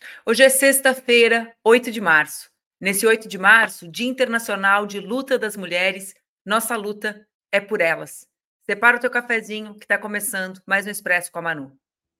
Hoje é sexta-feira, 8 de março. Nesse 8 de março, Dia Internacional de Luta das Mulheres, nossa luta é por elas. Separa o teu cafezinho que está começando mais um Expresso com a Manu.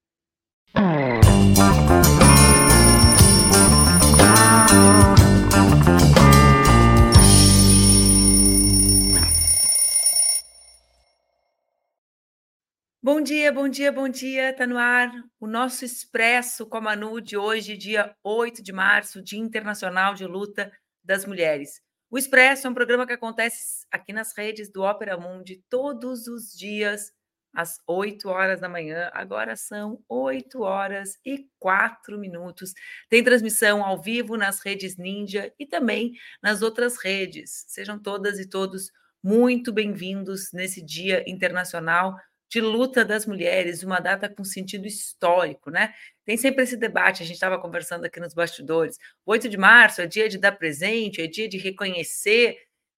Bom dia, bom dia, bom dia. Tá no ar o nosso Expresso com a Manu de hoje, dia 8 de março, Dia Internacional de Luta das Mulheres. O Expresso é um programa que acontece aqui nas redes do Ópera Mundi todos os dias, às 8 horas da manhã. Agora são 8 horas e 4 minutos. Tem transmissão ao vivo nas redes Ninja e também nas outras redes. Sejam todas e todos muito bem-vindos nesse Dia Internacional de luta das mulheres, uma data com sentido histórico, né? Tem sempre esse debate, a gente estava conversando aqui nos bastidores. O 8 de março é dia de dar presente, é dia de reconhecer.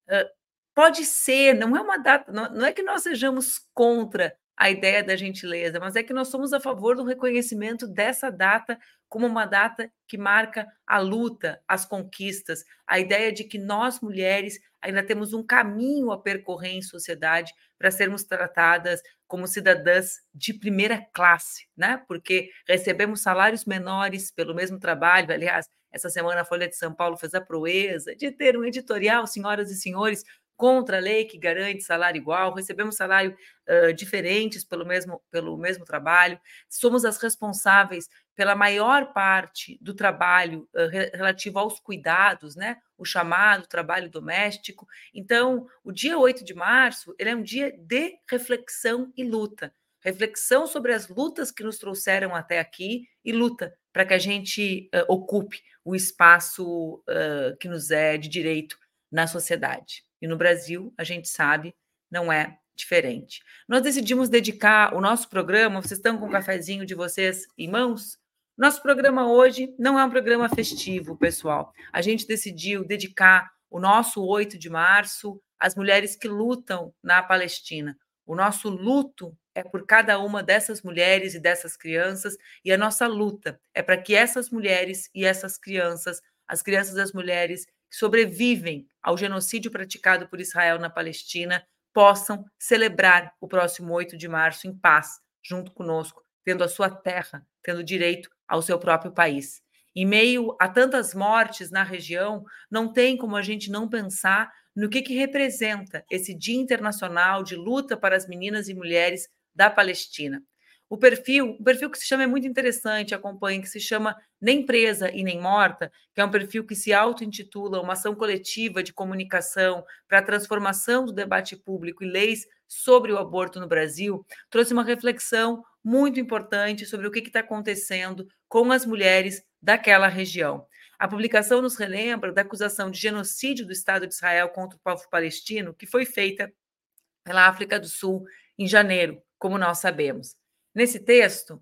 Pode ser, não é uma data, não é que nós sejamos contra a ideia da gentileza, mas é que nós somos a favor do reconhecimento dessa data como uma data que marca a luta, as conquistas, a ideia de que nós, mulheres, ainda temos um caminho a percorrer em sociedade para sermos tratadas como cidadãs de primeira classe, né? Porque recebemos salários menores pelo mesmo trabalho. Aliás, essa semana a Folha de São Paulo fez a proeza de ter um editorial, senhoras e senhores, contra a lei que garante salário igual, recebemos salário diferentes pelo mesmo trabalho, somos as responsáveis pela maior parte do trabalho relativo aos cuidados, né? O chamado trabalho doméstico. Então, o dia 8 de março ele é um dia de reflexão e luta. Reflexão sobre as lutas que nos trouxeram até aqui e luta para que a gente ocupe o espaço que nos é de direito na sociedade. E no Brasil, a gente sabe, não é diferente. Nós decidimos dedicar o nosso programa, vocês estão com o cafezinho de vocês em mãos? Nosso programa hoje não é um programa festivo, pessoal. A gente decidiu dedicar o nosso 8 de março às mulheres que lutam na Palestina. O nosso luto é por cada uma dessas mulheres e dessas crianças, e a nossa luta é para que essas mulheres e essas crianças, as crianças e as mulheres que sobrevivem ao genocídio praticado por Israel na Palestina, possam celebrar o próximo 8 de março em paz, junto conosco, tendo a sua terra, tendo direito ao seu próprio país. Em meio a tantas mortes na região, não tem como a gente não pensar no que representa esse Dia Internacional de Luta para as Meninas e Mulheres da Palestina. O perfil que se chama é muito interessante, acompanhe, que se chama Nem Presa e Nem Morta, que é um perfil que se auto-intitula uma ação coletiva de comunicação para a transformação do debate público e leis sobre o aborto no Brasil, trouxe uma reflexão muito importante sobre o que está acontecendo com as mulheres daquela região. A publicação nos relembra da acusação de genocídio do Estado de Israel contra o povo palestino, que foi feita pela África do Sul em janeiro, como nós sabemos. Nesse texto,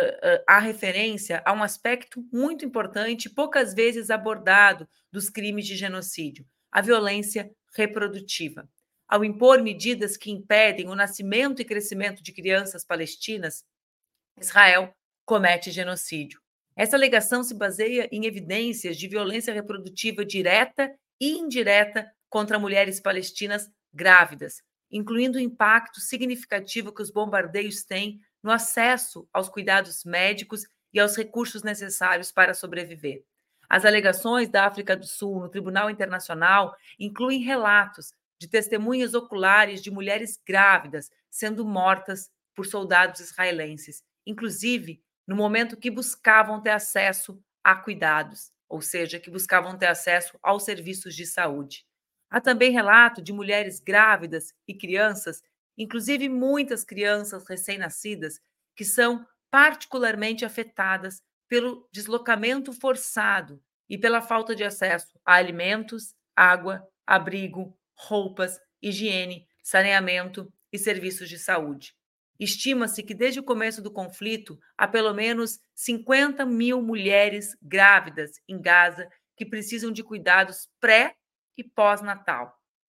há referência a um aspecto muito importante, poucas vezes abordado, dos crimes de genocídio: a violência reprodutiva. Ao impor medidas que impedem o nascimento e crescimento de crianças palestinas, Israel comete genocídio. Essa alegação se baseia em evidências de violência reprodutiva direta e indireta contra mulheres palestinas grávidas, incluindo o impacto significativo que os bombardeios têm no acesso aos cuidados médicos e aos recursos necessários para sobreviver. As alegações da África do Sul no Tribunal Internacional incluem relatos de testemunhas oculares de mulheres grávidas sendo mortas por soldados israelenses, inclusive no momento que buscavam ter acesso a cuidados, ou seja, que buscavam ter acesso aos serviços de saúde. Há também relato de mulheres grávidas e crianças, inclusive muitas crianças recém-nascidas, que são particularmente afetadas pelo deslocamento forçado e pela falta de acesso a alimentos, água, abrigo, roupas, higiene, saneamento e serviços de saúde. Estima-se que desde o começo do conflito há pelo menos 50 mil mulheres grávidas em Gaza que precisam de cuidados pré e pós-natal.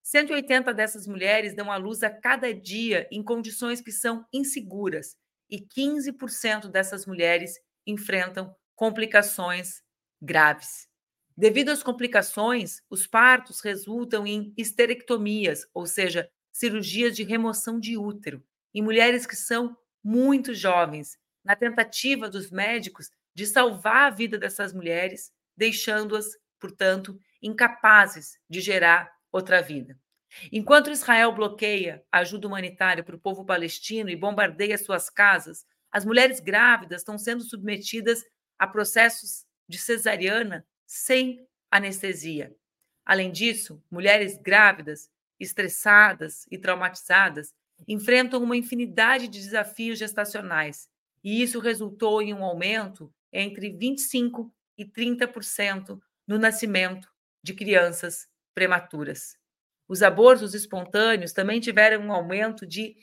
180 dessas mulheres dão à luz a cada dia em condições que são inseguras e 15% dessas mulheres enfrentam complicações graves. Devido às complicações, os partos resultam em histerectomias, ou seja, cirurgias de remoção de útero, em mulheres que são muito jovens, na tentativa dos médicos de salvar a vida dessas mulheres, deixando-as, portanto, incapazes de gerar outra vida. Enquanto Israel bloqueia a ajuda humanitária para o povo palestino e bombardeia suas casas, as mulheres grávidas estão sendo submetidas a processos de cesariana sem anestesia. Além disso, mulheres grávidas, estressadas e traumatizadas enfrentam uma infinidade de desafios gestacionais, e isso resultou em um aumento entre 25% e 30% no nascimento de crianças prematuras. Os abortos espontâneos também tiveram um aumento de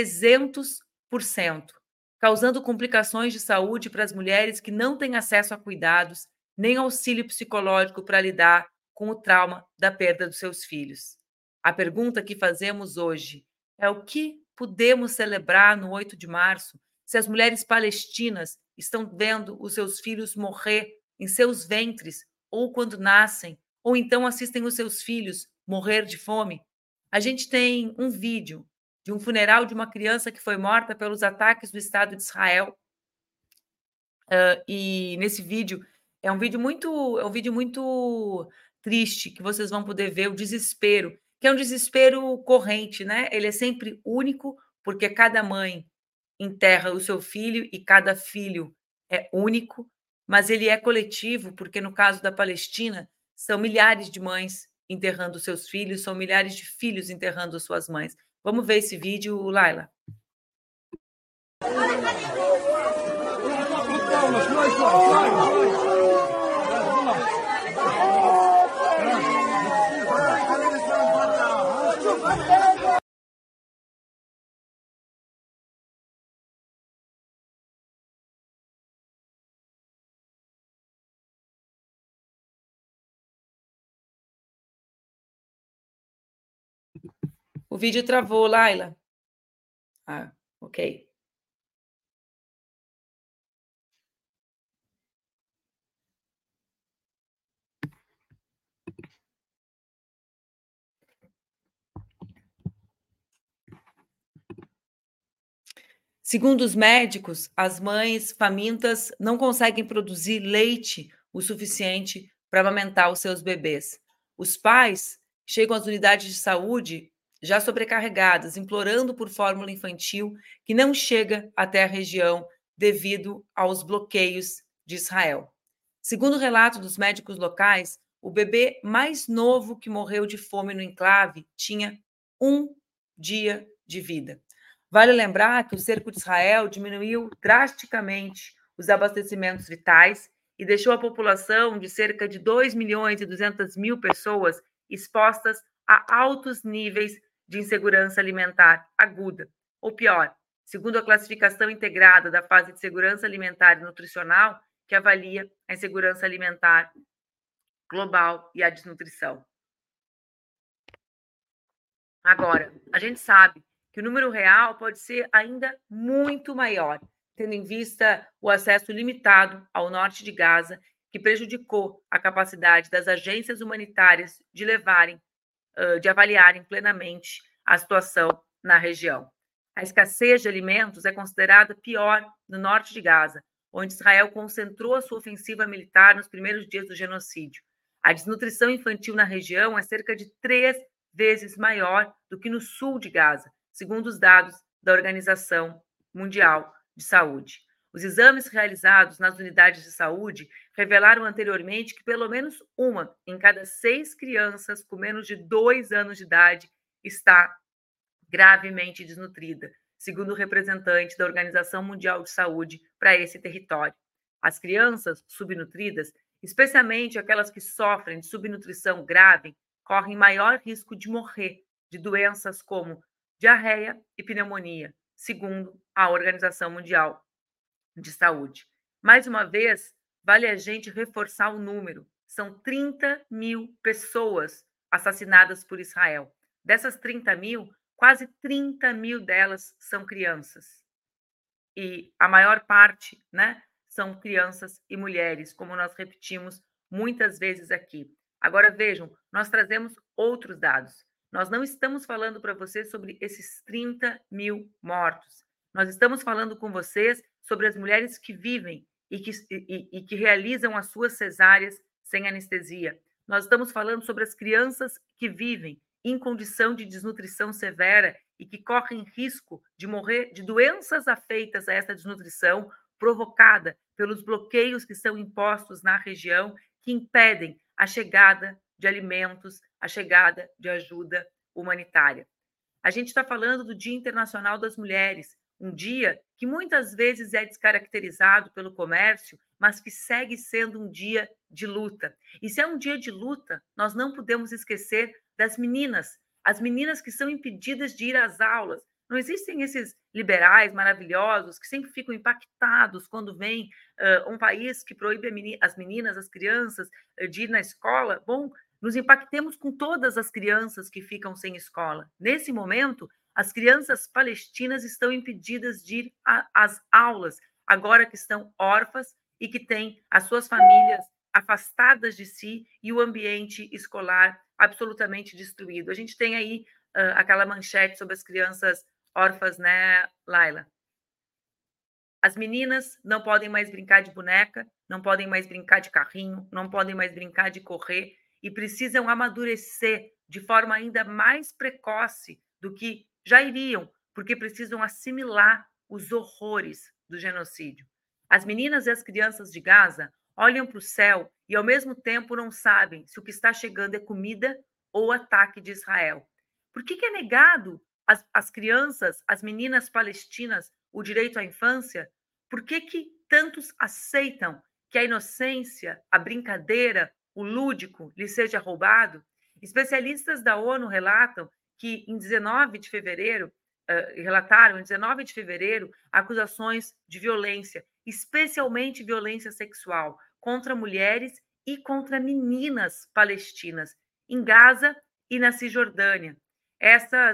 300%, causando complicações de saúde para as mulheres que não têm acesso a cuidados nem auxílio psicológico para lidar com o trauma da perda dos seus filhos. A pergunta que fazemos hoje é: o que podemos celebrar no 8 de março se as mulheres palestinas estão vendo os seus filhos morrer em seus ventres ou quando nascem, ou então assistem os seus filhos morrer de fome? A gente tem um vídeo de um funeral de uma criança que foi morta pelos ataques do Estado de Israel. E nesse vídeo é um vídeo muito triste, que vocês vão poder ver o desespero, que é um desespero corrente, né? Ele é sempre único, porque cada mãe enterra o seu filho e cada filho é único, mas ele é coletivo, porque no caso da Palestina, são milhares de mães enterrando seus filhos, são milhares de filhos enterrando suas mães. Vamos ver esse vídeo, Laila. O vídeo travou, Laila. Ah, ok. Segundo os médicos, as mães famintas não conseguem produzir leite o suficiente para amamentar os seus bebês. Os pais chegam às unidades de saúde já sobrecarregadas, implorando por fórmula infantil que não chega até a região devido aos bloqueios de Israel. Segundo o relato dos médicos locais, o bebê mais novo que morreu de fome no enclave tinha 1 dia de vida. Vale lembrar que o cerco de Israel diminuiu drasticamente os abastecimentos vitais e deixou a população de cerca de 2.200.000 pessoas expostas a altos níveis de insegurança alimentar aguda, ou pior, segundo a classificação integrada da fase de segurança alimentar e nutricional, que avalia a insegurança alimentar global e a desnutrição. Agora, a gente sabe que o número real pode ser ainda muito maior, tendo em vista o acesso limitado ao norte de Gaza, que prejudicou a capacidade das agências humanitárias de avaliarem plenamente a situação na região. A escassez de alimentos é considerada pior no norte de Gaza, onde Israel concentrou a sua ofensiva militar nos primeiros dias do genocídio. A desnutrição infantil na região é cerca de 3 vezes maior do que no sul de Gaza, segundo os dados da Organização Mundial de Saúde. Os exames realizados nas unidades de saúde revelaram anteriormente que pelo menos uma em cada 6 crianças com menos de 2 anos de idade está gravemente desnutrida, segundo o representante da Organização Mundial de Saúde para esse território. As crianças subnutridas, especialmente aquelas que sofrem de subnutrição grave, correm maior risco de morrer de doenças como diarreia e pneumonia, segundo a Organização Mundial de Saúde. Mais uma vez, vale a gente reforçar o número. São 30.000 pessoas assassinadas por Israel. Dessas 30.000, quase 30.000 delas são crianças. E a maior parte, né, são crianças e mulheres, como nós repetimos muitas vezes aqui. Agora vejam, nós trazemos outros dados. Nós não estamos falando para vocês sobre esses 30.000 mortos. Nós estamos falando com vocês sobre as mulheres que vivem e que realizam as suas cesáreas sem anestesia. Nós estamos falando sobre as crianças que vivem em condição de desnutrição severa e que correm risco de morrer de doenças afeitas a essa desnutrição provocada pelos bloqueios que são impostos na região, que impedem a chegada de alimentos, a chegada de ajuda humanitária. A gente está falando do Dia Internacional das Mulheres, um dia que muitas vezes é descaracterizado pelo comércio, mas que segue sendo um dia de luta. E se é um dia de luta, nós não podemos esquecer das meninas, as meninas que são impedidas de ir às aulas. Não existem esses liberais maravilhosos que sempre ficam impactados quando vem um país que proíbe as meninas, as crianças, de ir na escola. Bom, nos impactemos com todas as crianças que ficam sem escola. Nesse momento, as crianças palestinas estão impedidas de ir às aulas, agora que estão órfãs e que têm as suas famílias afastadas de si e o ambiente escolar absolutamente destruído. A gente tem aí aquela manchete sobre as crianças órfãs, né, Laila? As meninas não podem mais brincar de boneca, não podem mais brincar de carrinho, não podem mais brincar de correr e precisam amadurecer de forma ainda mais precoce do que já iriam, porque precisam assimilar os horrores do genocídio. As meninas e as crianças de Gaza olham para o céu e, ao mesmo tempo, não sabem se o que está chegando é comida ou ataque de Israel. Por que é negado às crianças, às meninas palestinas, o direito à infância? Por que tantos aceitam que a inocência, a brincadeira, o lúdico lhe seja roubado? Especialistas da ONU relatam que em 19 de fevereiro, relataram em 19 de fevereiro acusações de violência, especialmente violência sexual, contra mulheres e contra meninas palestinas, em Gaza e na Cisjordânia. Essa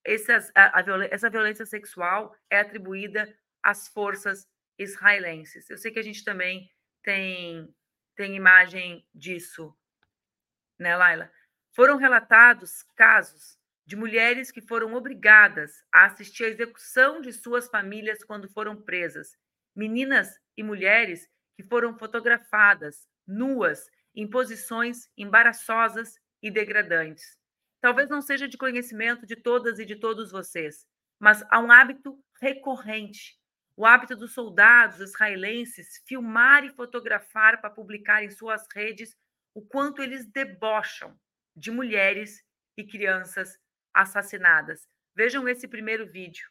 violência sexual é atribuída às forças israelenses. Eu sei que a gente também tem imagem disso, né, Laila? Foram relatados casos de mulheres que foram obrigadas a assistir à execução de suas famílias quando foram presas. Meninas e mulheres que foram fotografadas nuas em posições embaraçosas e degradantes. Talvez não seja de conhecimento de todas e de todos vocês, mas há um hábito recorrente, o hábito dos soldados israelenses filmar e fotografar para publicar em suas redes o quanto eles debocham de mulheres e crianças assassinadas. Vejam esse primeiro vídeo.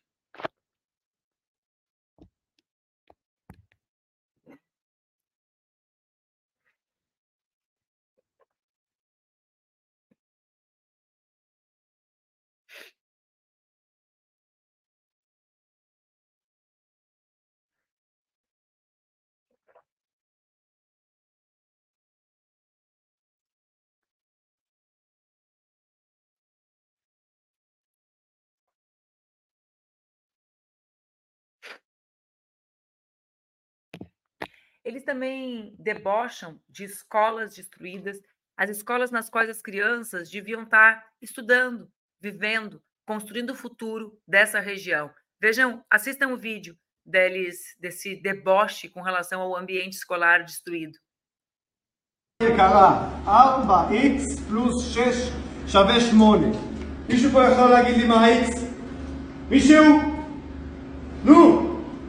Eles também debocham de escolas destruídas, as escolas nas quais as crianças deviam estar estudando, vivendo, construindo o futuro dessa região. Vejam, assistam o vídeo desse deboche com relação ao ambiente escolar destruído. יקרה, 4x פלוס 6 שווה 8. מישהו פה יכול להגיד לי מה ה-x? מישהו? נו!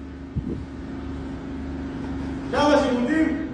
כמה שירותים?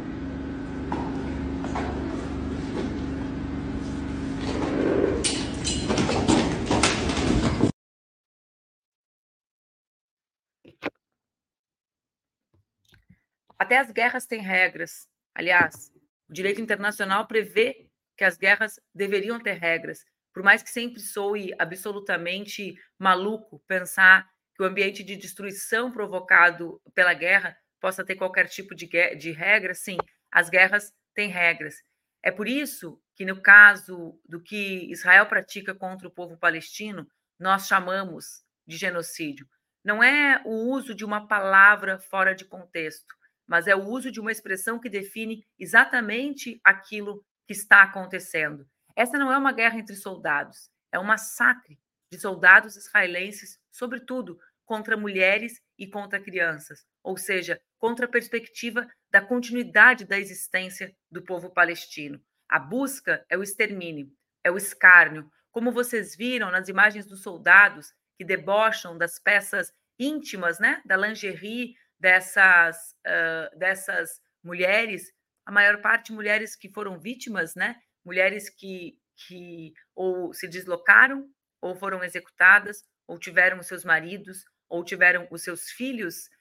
Até as guerras têm regras. Aliás, o direito internacional prevê que as guerras deveriam ter regras, por mais que sempre soe absolutamente maluco pensar que o ambiente de destruição provocado pela guerra possa ter qualquer tipo de regra. Sim, as guerras têm regras. É por isso que, no caso do que Israel pratica contra o povo palestino, nós chamamos de genocídio. Não é o uso de uma palavra fora de contexto, mas é o uso de uma expressão que define exatamente aquilo que está acontecendo. Essa não é uma guerra entre soldados, é um massacre de soldados israelenses, sobretudo contra mulheres e contra crianças, ou seja, contra a perspectiva da continuidade da existência do povo palestino. A busca é o extermínio, é o escárnio, como vocês viram nas imagens dos soldados que debocham das peças íntimas, né, da lingerie dessas mulheres, a maior parte mulheres que foram vítimas, né, mulheres que ou se deslocaram, ou foram executadas, ou tiveram os seus maridos, ou tiveram os seus filhos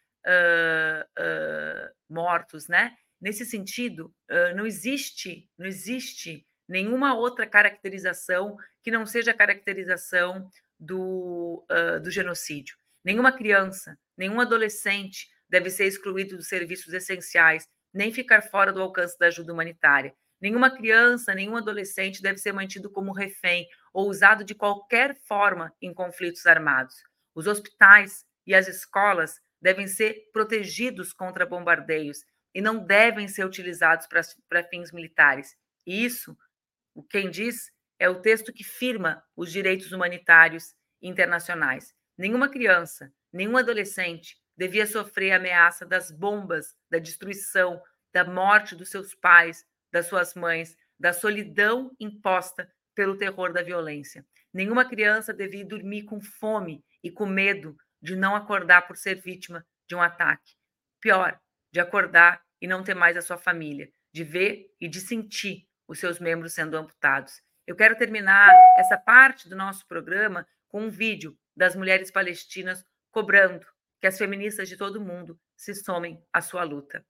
mortos, né? Nesse sentido, não existe nenhuma outra caracterização que não seja a caracterização do genocídio. Nenhuma criança, nenhum adolescente deve ser excluído dos serviços essenciais, nem ficar fora do alcance da ajuda humanitária. Nenhuma criança, nenhum adolescente deve ser mantido como refém ou usado de qualquer forma em conflitos armados. Os hospitais e as escolas devem ser protegidos contra bombardeios e não devem ser utilizados para fins militares. E isso, quem diz, é o texto que firma os direitos humanitários internacionais. Nenhuma criança, nenhum adolescente devia sofrer a ameaça das bombas, da destruição, da morte dos seus pais, das suas mães, da solidão imposta pelo terror da violência. Nenhuma criança devia dormir com fome e com medo de não acordar por ser vítima de um ataque. Pior, de acordar e não ter mais a sua família, de ver e de sentir os seus membros sendo amputados. Eu quero terminar essa parte do nosso programa com um vídeo das mulheres palestinas cobrando que as feministas de todo o mundo se somem à sua luta.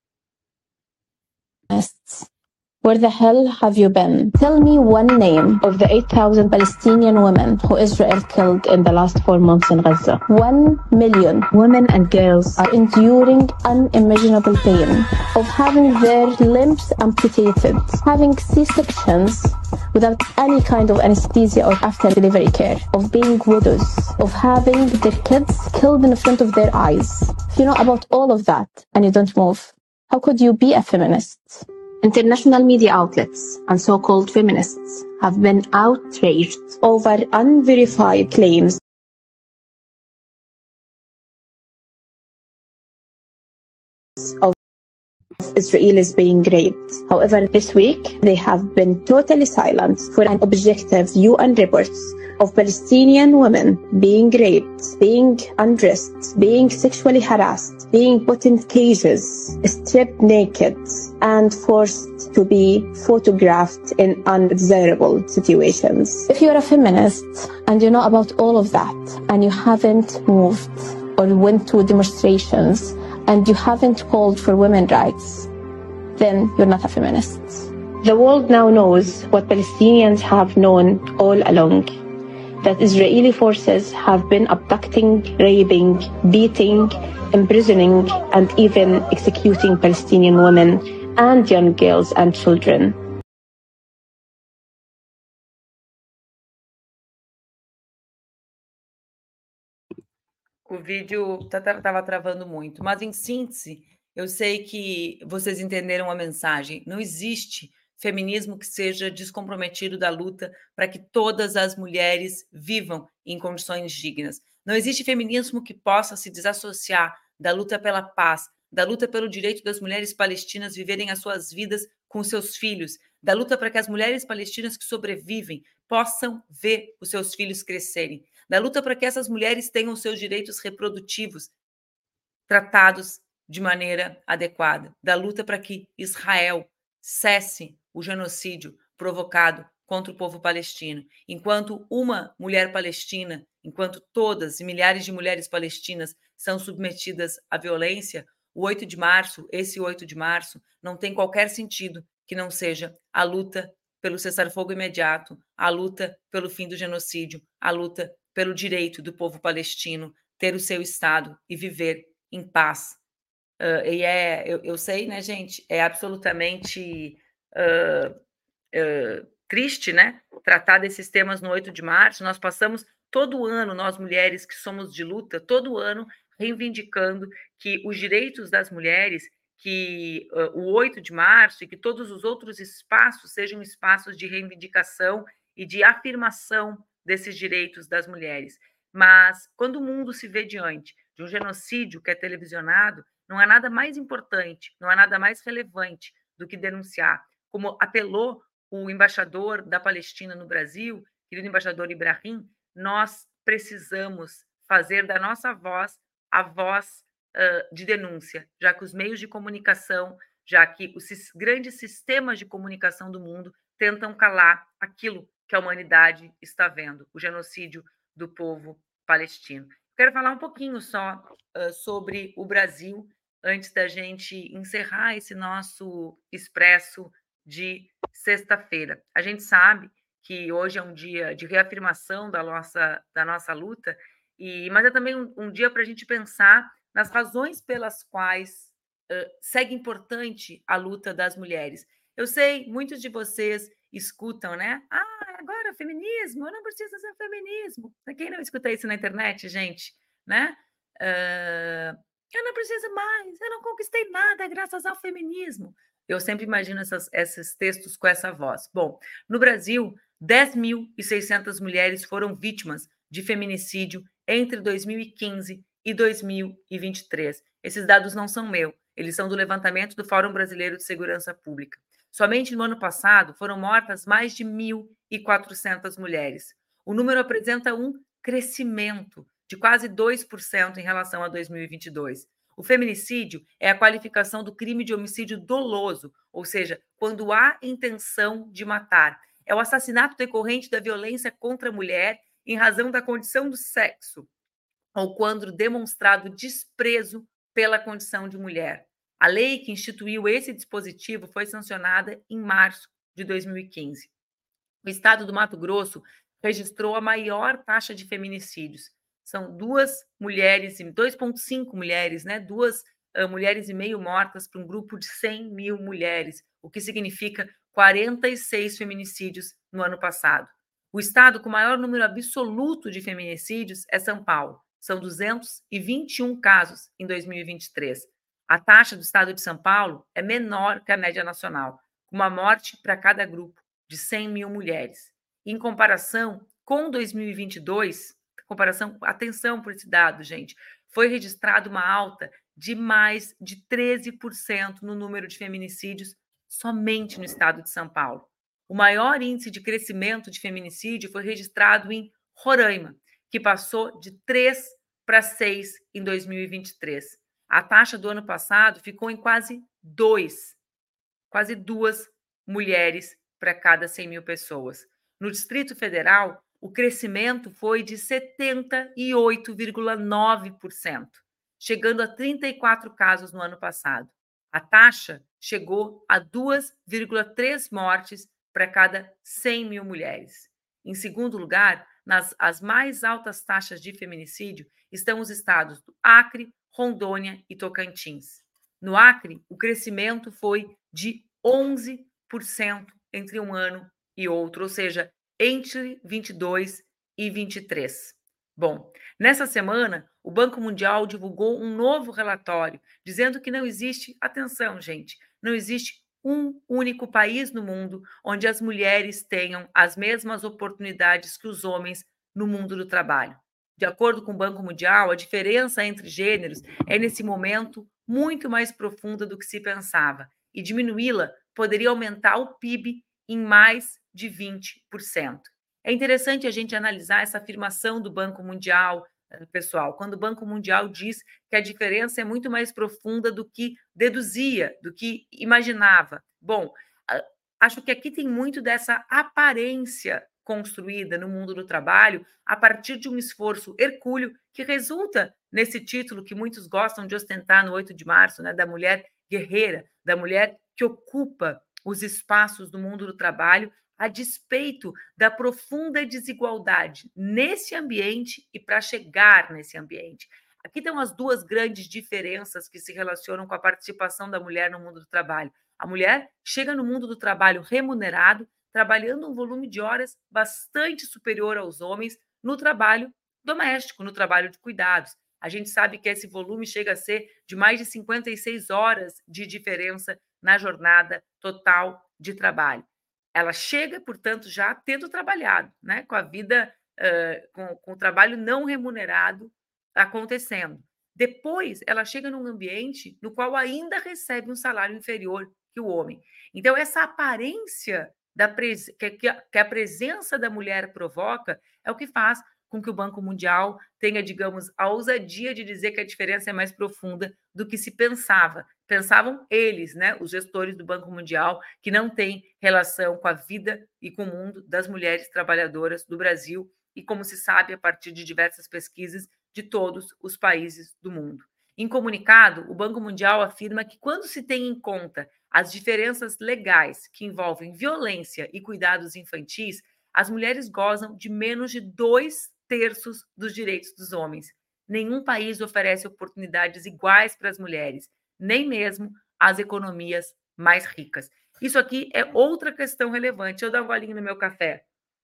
Where the hell have you been? Tell me one name of the 8,000 Palestinian women who Israel killed in the last 4 months in Gaza. 1 million women and girls are enduring unimaginable pain of having their limbs amputated, having C-sections without any kind of anesthesia or after delivery care, of being widows, of having their kids killed in front of their eyes. If you know about all of that and you don't move, how could you be a feminist? International media outlets and so-called feminists have been outraged over unverified claims of Israelis being raped. However, this week, they have been totally silent for an objective UN reports of Palestinian women being raped, being undressed, being sexually harassed, being put in cages, stripped naked, and forced to be photographed in undesirable situations. If you're a feminist and you know about all of that and you haven't moved or went to demonstrations and you haven't called for women's rights, then you're not a feminist. The world now knows what Palestinians have known all along, that Israeli forces have been abducting, raping, beating, imprisoning, and even executing Palestinian women and young girls and children. O vídeo estava travando muito, mas em síntese, eu sei que vocês entenderam a mensagem. Não existe feminismo que seja descomprometido da luta para que todas as mulheres vivam em condições dignas. Não existe feminismo que possa se desassociar da luta pela paz, da luta pelo direito das mulheres palestinas viverem as suas vidas com seus filhos, da luta para que as mulheres palestinas que sobrevivem possam ver os seus filhos crescerem, da luta para que essas mulheres tenham os seus direitos reprodutivos tratados de maneira adequada, da luta para que Israel cesse o genocídio provocado contra o povo palestino. Enquanto uma mulher palestina, enquanto todas e milhares de mulheres palestinas são submetidas à violência, o 8 de março, esse 8 de março, não tem qualquer sentido que não seja a luta pelo cessar-fogo imediato, a luta pelo fim do genocídio, a luta pelo direito do povo palestino ter o seu Estado e viver em paz. Eu sei, né, gente, é absolutamente triste, né, tratar desses temas no 8 de março. Nós passamos todo ano, nós mulheres que somos de luta, todo ano reivindicando que os direitos das mulheres que o 8 de março e que todos os outros espaços sejam espaços de reivindicação e de afirmação desses direitos das mulheres. Mas quando o mundo se vê diante de um genocídio que é televisionado, não há nada mais importante, não há nada mais relevante do que denunciar. Como apelou o embaixador da Palestina no Brasil, querido embaixador Ibrahim, nós precisamos fazer da nossa voz a voz de denúncia, já que os meios de comunicação, já que os grandes sistemas de comunicação do mundo tentam calar aquilo que a humanidade está vendo, o genocídio do povo palestino. Quero falar um pouquinho só sobre o Brasil, antes da gente encerrar esse nosso expresso de sexta-feira. A gente sabe que hoje é um dia de reafirmação da nossa luta, mas é também um dia para a gente pensar nas razões pelas quais segue importante a luta das mulheres. Eu sei, muitos de vocês escutam, né? Agora feminismo, eu não preciso ser feminismo. Quem não escuta isso na internet, gente, né? Eu não preciso mais, eu não conquistei nada graças ao feminismo. Eu sempre imagino esses textos com essa voz. Bom, no Brasil, 10.600 mulheres foram vítimas de feminicídio entre 2015 e 2023. Esses dados não são meus, eles são do levantamento do Fórum Brasileiro de Segurança Pública. Somente no ano passado foram mortas mais de 1.400 mulheres. O número apresenta um crescimento de quase 2% em relação a 2022. O feminicídio é a qualificação do crime de homicídio doloso, ou seja, quando há intenção de matar. É o assassinato decorrente da violência contra a mulher em razão da condição do sexo, ou quando demonstrado desprezo pela condição de mulher. A lei que instituiu esse dispositivo foi sancionada em março de 2015. O estado do Mato Grosso registrou a maior taxa de feminicídios. São 2,5 mulheres, né? 2 mulheres e meio mortas para um grupo de 100 mil mulheres, o que significa 46 feminicídios no ano passado. O estado com maior número absoluto de feminicídios é São Paulo. São 221 casos em 2023. A taxa do estado de São Paulo é menor que a média nacional, com uma morte para cada grupo de 100 mil mulheres. Em comparação com 2022, atenção por esse dado, gente, foi registrada uma alta de mais de 13% no número de feminicídios somente no estado de São Paulo. O maior índice de crescimento de feminicídio foi registrado em Roraima, que passou de 3 para 6 em 2023. A taxa do ano passado ficou em quase 2 mulheres para cada 100 mil pessoas. No Distrito Federal, o crescimento foi de 78,9%, chegando a 34 casos no ano passado. A taxa chegou a 2,3 mortes para cada 100 mil mulheres. Em segundo lugar, as mais altas taxas de feminicídio estão os estados do Acre, Rondônia e Tocantins. No Acre, o crescimento foi de 11% entre um ano e outro, ou seja, entre 22 e 23. Bom, nessa semana, o Banco Mundial divulgou um novo relatório dizendo que não existe, atenção, gente, não existe um único país no mundo onde as mulheres tenham as mesmas oportunidades que os homens no mundo do trabalho. De acordo com o Banco Mundial, a diferença entre gêneros é, nesse momento, muito mais profunda do que se pensava, e diminuí-la poderia aumentar o PIB em mais de 20%. É interessante a gente analisar essa afirmação do Banco Mundial, pessoal, quando o Banco Mundial diz que a diferença é muito mais profunda do que deduzia, do que imaginava. Bom, acho que aqui tem muito dessa aparência construída no mundo do trabalho a partir de um esforço hercúleo que resulta nesse título que muitos gostam de ostentar no 8 de março, né, da mulher guerreira, da mulher que ocupa os espaços do mundo do trabalho a despeito da profunda desigualdade nesse ambiente e para chegar nesse ambiente. Aqui estão as duas grandes diferenças que se relacionam com a participação da mulher no mundo do trabalho. A mulher chega no mundo do trabalho remunerado, trabalhando um volume de horas bastante superior aos homens no trabalho doméstico, no trabalho de cuidados. A gente sabe que esse volume chega a ser de mais de 56 horas de diferença na jornada total de trabalho. Ela chega, portanto, já tendo trabalhado, né, com a vida, com o trabalho não remunerado acontecendo. Depois, ela chega num ambiente no qual ainda recebe um salário inferior que o homem. Então, essa aparência que a presença da mulher provoca é o que faz com que o Banco Mundial tenha, digamos, a ousadia de dizer que a diferença é mais profunda do que se pensava. Pensavam eles, né, os gestores do Banco Mundial, que não tem relação com a vida e com o mundo das mulheres trabalhadoras do Brasil e, como se sabe, a partir de diversas pesquisas de todos os países do mundo. Em comunicado, o Banco Mundial afirma que, quando se tem em conta as diferenças legais que envolvem violência e cuidados infantis, as mulheres gozam de menos de 2/3 dos direitos dos homens. Nenhum país oferece oportunidades iguais para as mulheres, nem mesmo as economias mais ricas. Isso aqui é outra questão relevante. Eu dou um golinho no meu café.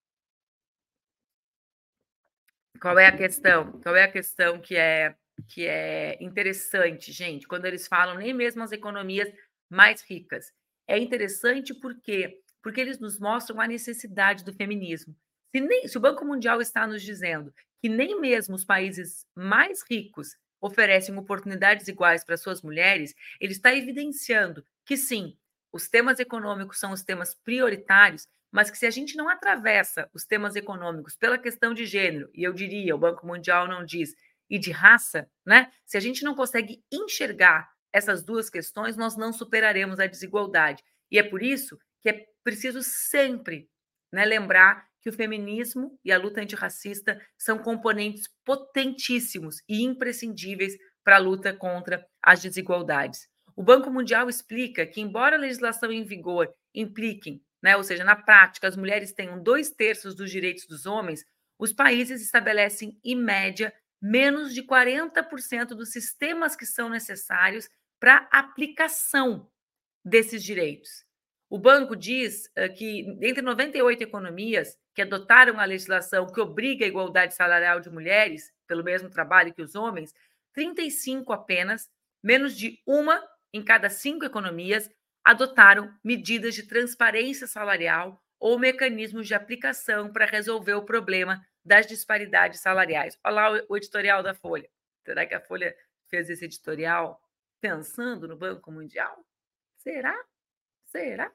Qual é a questão? Qual é a questão que é interessante, gente, quando eles falam nem mesmo as economias mais ricas? É interessante porque eles nos mostram a necessidade do feminismo. Se o Banco Mundial está nos dizendo que nem mesmo os países mais ricos oferecem oportunidades iguais para suas mulheres, ele está evidenciando que sim, os temas econômicos são os temas prioritários, mas que, se a gente não atravessa os temas econômicos pela questão de gênero, e eu diria, o Banco Mundial não diz, e de raça, né? Se a gente não consegue enxergar essas duas questões, nós não superaremos a desigualdade. E é por isso que é preciso sempre, né, lembrar que o feminismo e a luta antirracista são componentes potentíssimos e imprescindíveis para a luta contra as desigualdades. O Banco Mundial explica que, embora a legislação em vigor implique, né, ou seja, na prática, as mulheres tenham 2/3 dos direitos dos homens, os países estabelecem, em média, menos de 40% dos sistemas que são necessários para a aplicação desses direitos. O banco diz que, entre 98 economias que adotaram a legislação que obriga a igualdade salarial de mulheres pelo mesmo trabalho que os homens, 35 apenas, menos de uma em cada 5 economias, adotaram medidas de transparência salarial ou mecanismos de aplicação para resolver o problema das disparidades salariais. Olha lá o editorial da Folha. Será que a Folha fez esse editorial pensando no Banco Mundial? Será? Será?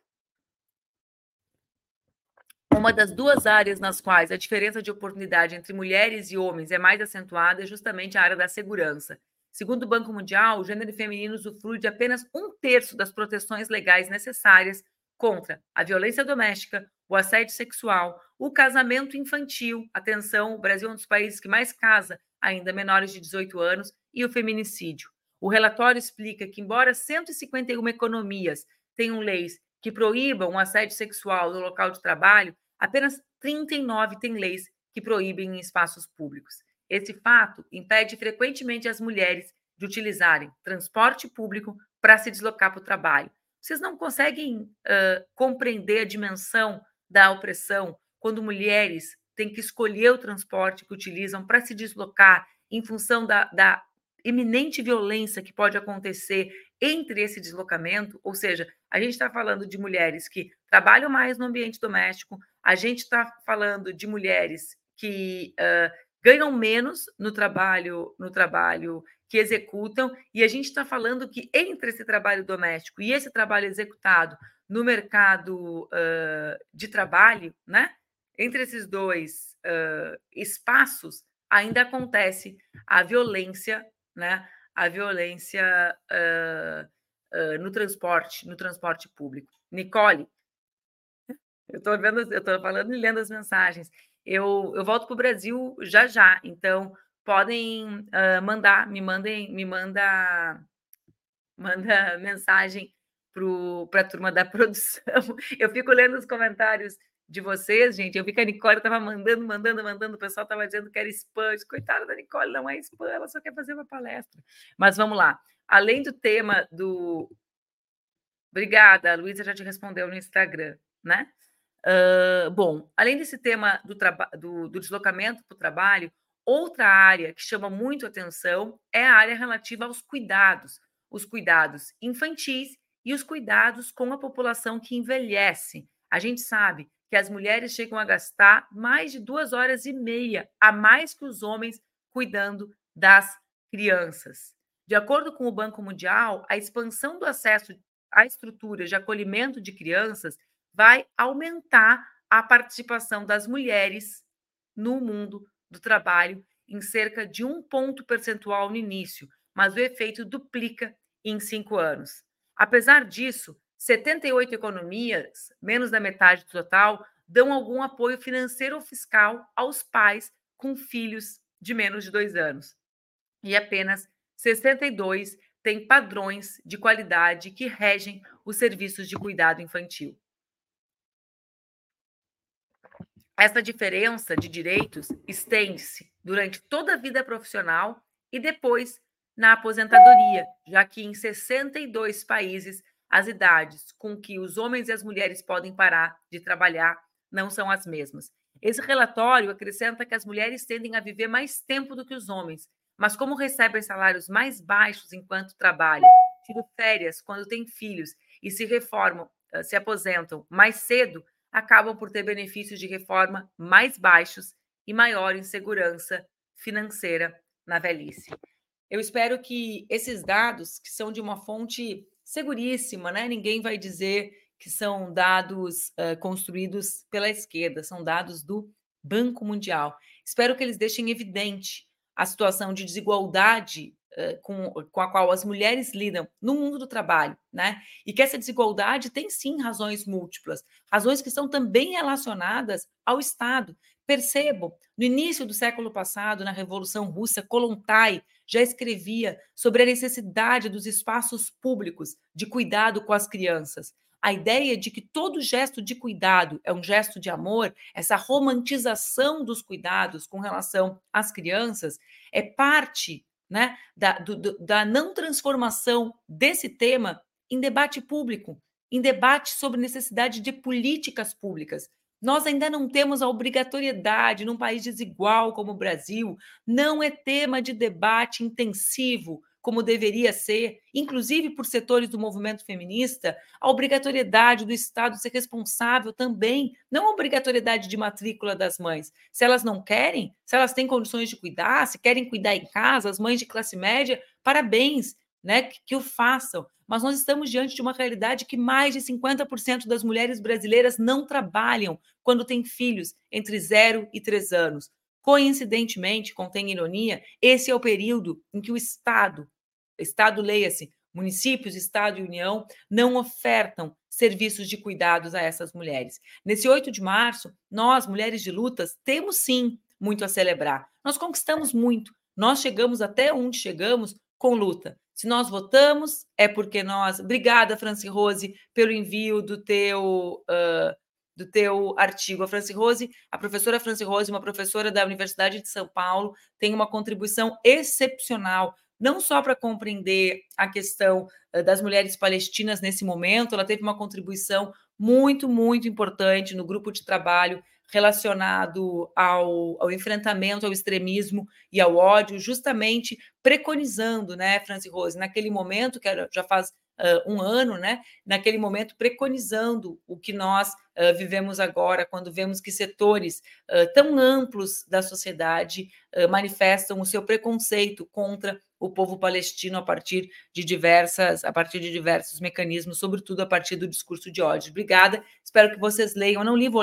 Uma das duas áreas nas quais a diferença de oportunidade entre mulheres e homens é mais acentuada é justamente a área da segurança. Segundo o Banco Mundial, o gênero feminino usufrui de apenas 1/3 das proteções legais necessárias contra a violência doméstica, o assédio sexual, o casamento infantil. Atenção, o Brasil é um dos países que mais casa ainda menores de 18 anos, e o feminicídio. O relatório explica que, embora 151 economias tenham leis que proíbam o assédio sexual no local de trabalho, apenas 39 têm leis que proíbem em espaços públicos. Esse fato impede frequentemente as mulheres de utilizarem transporte público para se deslocar para o trabalho. Vocês não conseguem compreender a dimensão da opressão quando mulheres têm que escolher o transporte que utilizam para se deslocar em função da iminente violência que pode acontecer entre esse deslocamento? Ou seja, a gente está falando de mulheres que trabalham mais no ambiente doméstico, a gente está falando de mulheres que ganham menos no trabalho que executam, e a gente está falando que, entre esse trabalho doméstico e esse trabalho executado no mercado de trabalho, né, entre esses dois espaços, ainda acontece a violência, né, a violência no transporte público. Nicole, eu estou falando e lendo as mensagens. Eu volto para o Brasil já, então podem manda mensagem para a turma da produção. Eu fico lendo os comentários de vocês, gente. Eu vi que a Nicole estava mandando, o pessoal estava dizendo que era spam. Coitada da Nicole, não é spam, ela só quer fazer uma palestra. Mas vamos lá. Além do tema do... Obrigada, a Luísa já te respondeu no Instagram, né? Bom, além desse tema do deslocamento para o trabalho, outra área que chama muito atenção é a área relativa aos cuidados, os cuidados infantis e os cuidados com a população que envelhece. A gente sabe que as mulheres chegam a gastar mais de 2 horas e meia a mais que os homens cuidando das crianças. De acordo com o Banco Mundial, a expansão do acesso a estruturas de acolhimento de crianças vai aumentar a participação das mulheres no mundo do trabalho em cerca de 1 ponto percentual no início, mas o efeito duplica em 5 anos. Apesar disso, 78 economias, menos da metade do total, dão algum apoio financeiro ou fiscal aos pais com filhos de menos de 2 anos. E apenas 62 têm padrões de qualidade que regem os serviços de cuidado infantil. Essa diferença de direitos estende-se durante toda a vida profissional e depois na aposentadoria, já que em 62 países as idades com que os homens e as mulheres podem parar de trabalhar não são as mesmas. Esse relatório acrescenta que as mulheres tendem a viver mais tempo do que os homens, mas como recebem salários mais baixos enquanto trabalham, tiram férias quando têm filhos e se reformam, se aposentam mais cedo, acabam por ter benefícios de reforma mais baixos e maior insegurança financeira na velhice. Eu espero que esses dados, que são de uma fonte seguríssima, né? Ninguém vai dizer que são dados construídos pela esquerda, são dados do Banco Mundial. Espero que eles deixem evidente a situação de desigualdade com a qual as mulheres lidam no mundo do trabalho, né? E que essa desigualdade tem sim razões múltiplas, razões que são também relacionadas ao Estado. Percebam, no início do século passado, na Revolução Russa, Kollontai já escrevia sobre a necessidade dos espaços públicos de cuidado com as crianças. A ideia de que todo gesto de cuidado é um gesto de amor, essa romantização dos cuidados com relação às crianças, é parte, né, da não transformação desse tema em debate público, em debate sobre necessidade de políticas públicas. Nós ainda não temos a obrigatoriedade, num país desigual como o Brasil, não é tema de debate intensivo, como deveria ser, inclusive por setores do movimento feminista, a obrigatoriedade do Estado ser responsável também, não a obrigatoriedade de matrícula das mães. Se elas não querem, se elas têm condições de cuidar, se querem cuidar em casa, as mães de classe média, parabéns, né, que o façam. Mas nós estamos diante de uma realidade que mais de 50% das mulheres brasileiras não trabalham quando têm filhos entre 0 e 3 anos. Coincidentemente, contém ironia, esse é o período em que o Estado, leia-se, municípios, Estado e União, não ofertam serviços de cuidados a essas mulheres. Nesse 8 de março, nós, mulheres de lutas, temos sim muito a celebrar. Nós conquistamos muito, nós chegamos até onde chegamos com luta. Se nós votamos, é porque nós... Obrigada, Franci Rose, pelo envio do teu artigo. A professora Franci Rose, uma professora da Universidade de São Paulo, tem uma contribuição excepcional, não só para compreender a questão das mulheres palestinas nesse momento, ela teve uma contribuição muito, muito importante no grupo de trabalho relacionado ao enfrentamento ao extremismo e ao ódio, justamente preconizando, né, Franci Rose, naquele momento, que já faz 1 ano, né, naquele momento preconizando o que nós vivemos agora, quando vemos que setores tão amplos da sociedade manifestam o seu preconceito contra o povo palestino a partir de diversos mecanismos, sobretudo a partir do discurso de ódio. Obrigada, espero que vocês leiam. Eu não li, vou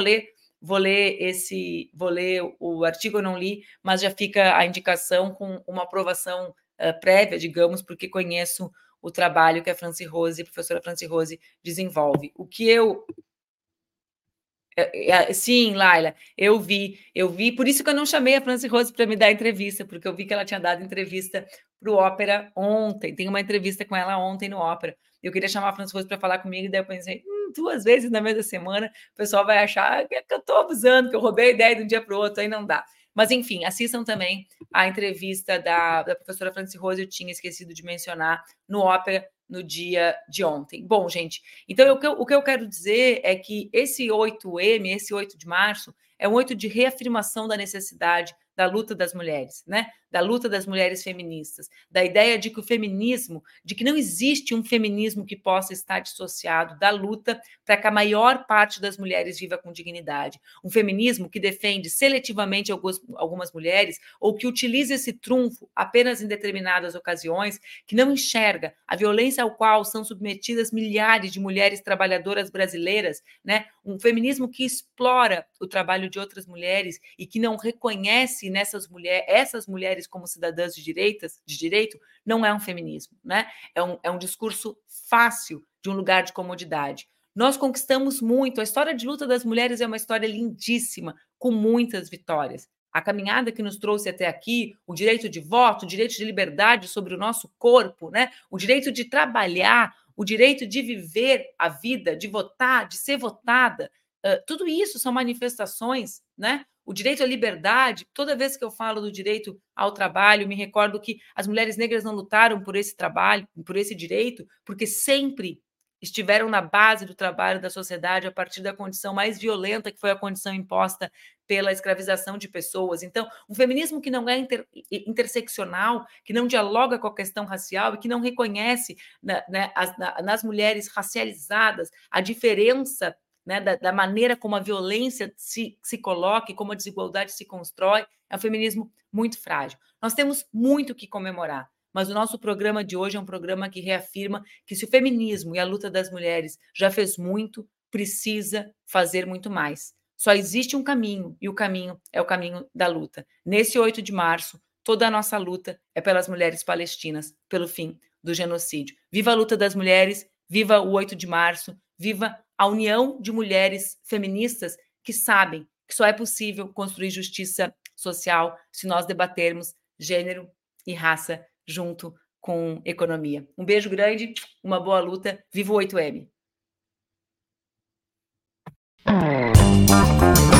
ler o artigo, eu não li, mas já fica a indicação com uma aprovação prévia, digamos, porque conheço o trabalho que a professora Franci Rose desenvolve. O que eu... Sim, Laila, eu vi, por isso que eu não chamei a Franci Rose para me dar entrevista, porque eu vi que ela tinha dado entrevista para o Ópera ontem, tem uma entrevista com ela ontem no Ópera. Eu queria chamar a Franci Rose para falar comigo, e daí eu pensei, 2 vezes na mesma semana, o pessoal vai achar que eu estou abusando, que eu roubei a ideia de um dia para o outro, aí não dá. Mas, enfim, assistam também a entrevista da professora Franci Rose, eu tinha esquecido de mencionar, no Ópera, no dia de ontem. Bom, gente, então o que eu quero dizer é que esse 8M, esse 8 de março, é um 8 de reafirmação da necessidade da luta das mulheres, né? Da luta das mulheres feministas, da ideia de que o feminismo, de que não existe um feminismo que possa estar dissociado da luta para que a maior parte das mulheres viva com dignidade. Um feminismo que defende seletivamente algumas mulheres ou que utiliza esse trunfo apenas em determinadas ocasiões, que não enxerga a violência ao qual são submetidas milhares de mulheres trabalhadoras brasileiras, né? Um feminismo que explora o trabalho de outras mulheres e que não reconhece essas mulheres como cidadãs de direito, não é um feminismo, né? É um discurso fácil de um lugar de comodidade. Nós conquistamos muito. A história de luta das mulheres é uma história lindíssima, com muitas vitórias. A caminhada que nos trouxe até aqui, o direito de voto, o direito de liberdade sobre o nosso corpo, né? O direito de trabalhar, o direito de viver a vida, de votar, de ser votada, tudo isso são manifestações, né? O direito à liberdade, toda vez que eu falo do direito ao trabalho, me recordo que as mulheres negras não lutaram por esse trabalho, por esse direito, porque sempre estiveram na base do trabalho da sociedade a partir da condição mais violenta, que foi a condição imposta pela escravização de pessoas. Então, um feminismo que não é interseccional, que não dialoga com a questão racial e que não reconhece nas mulheres racializadas a diferença, né, da maneira como a violência se coloca e como a desigualdade se constrói, é um feminismo muito frágil. Nós temos muito que comemorar, mas o nosso programa de hoje é um programa que reafirma que se o feminismo e a luta das mulheres já fez muito, precisa fazer muito mais. Só existe um caminho, e o caminho é o caminho da luta. Nesse 8 de março, toda a nossa luta é pelas mulheres palestinas, pelo fim do genocídio. Viva a luta das mulheres, viva o 8 de março, viva a união de mulheres feministas que sabem que só é possível construir justiça social se nós debatermos gênero e raça junto com economia. Um beijo grande, uma boa luta, viva o 8M!